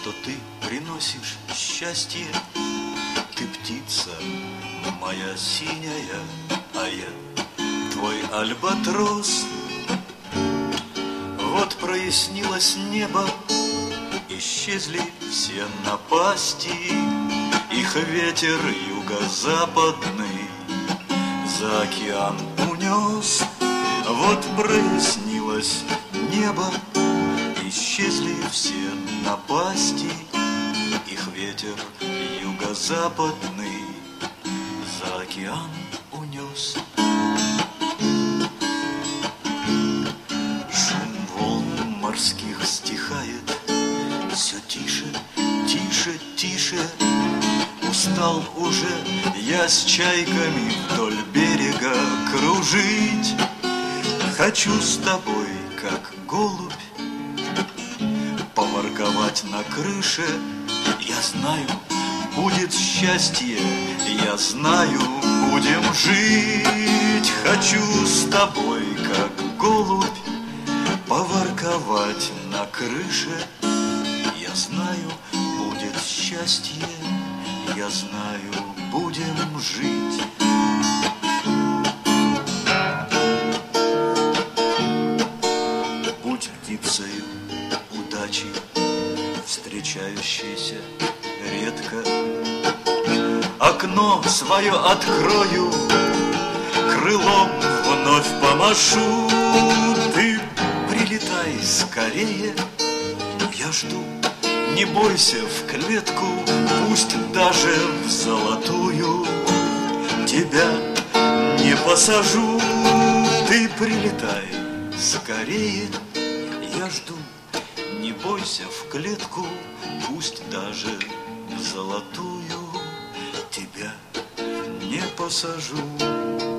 что ты приносишь счастье. Ты птица моя синяя, а я твой альбатрос. Вот прояснилось небо, исчезли все напасти, их ветер юго-западный за океан унес. Вот прояснилось небо, исчезли все напасти, их ветер юго-западный за океан унес. Шум волн морских стихает, все тише, тише, тише. Устал уже я с чайками вдоль берега кружить. Хочу с тобой, как голубь, поворковать на крыше. Я знаю, будет счастье, я знаю, будем жить. Хочу с тобой, как голубь, поворковать на крыше. Я знаю, будет счастье, я знаю, будем жить. Будь птицею удачи, встречающейся редко. Окно свое открою, крылом вновь помашу. Ты прилетай скорее, я жду. Не бойся в клетку, пусть даже в золотую. Тебя не посажу. Ты прилетай скорее, я жду. Не бойся в клетку, пусть даже в золотую. Тебя не посажу.